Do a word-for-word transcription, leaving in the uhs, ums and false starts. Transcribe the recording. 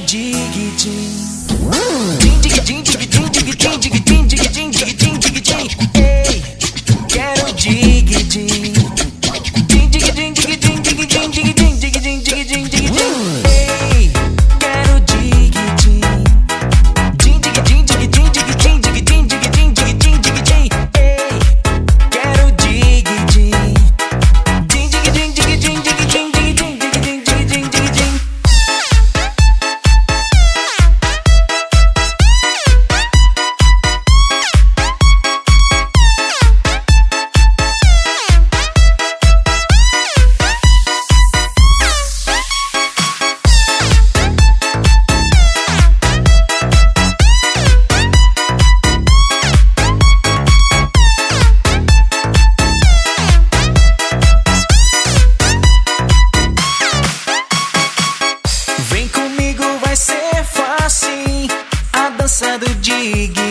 dig din. Din dig din dig din dig din dig din dig din dig din dig din. Ei, quero dig din. Din dig din dig din dig din dig din dig din dig din dig din. Ei, quero dig din. Din dig din dig din dig din dig din dig din dig din dig din. Ei, quero dig din. Din dig din dig din dig din dig din dig din dig din dig din. Vem comigo, vai ser fácil. A dança do dig.